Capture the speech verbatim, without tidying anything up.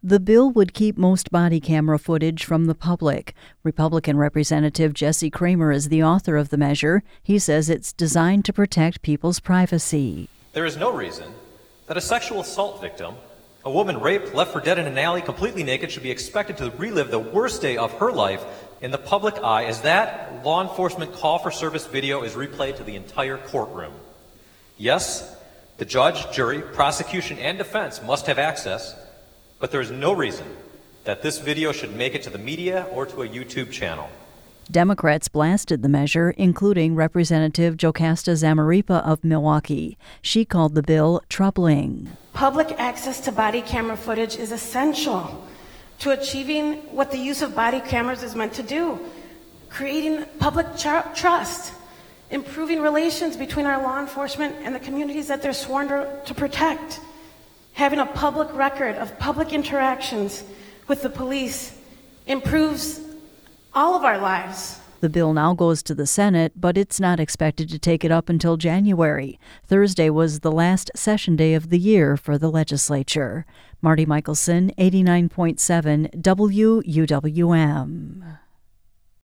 The bill would keep most body camera footage from the public. Republican Representative Jesse Kramer is the author of the measure. He says it's designed to protect people's privacy. There is no reason that a sexual assault victim, a woman raped, left for dead in an alley, completely naked, should be expected to relive the worst day of her life in the public eye as that law enforcement call for service video is replayed to the entire courtroom. Yes, the judge, jury, prosecution, and defense must have access, but there is no reason that this video should make it to the media or to a YouTube channel. Democrats blasted the measure, including Representative Jocasta Zamarripa of Milwaukee. She called the bill troubling. Public access to body camera footage is essential to achieving what the use of body cameras is meant to do, creating public tr- trust, improving relations between our law enforcement and the communities that they're sworn to, to protect, having a public record of public interactions with the police improves all of our lives. The bill now goes to the Senate, but it's not expected to take it up until January. Thursday was the last session day of the year for the legislature. Marty Michelson, eighty-nine point seven W U W M.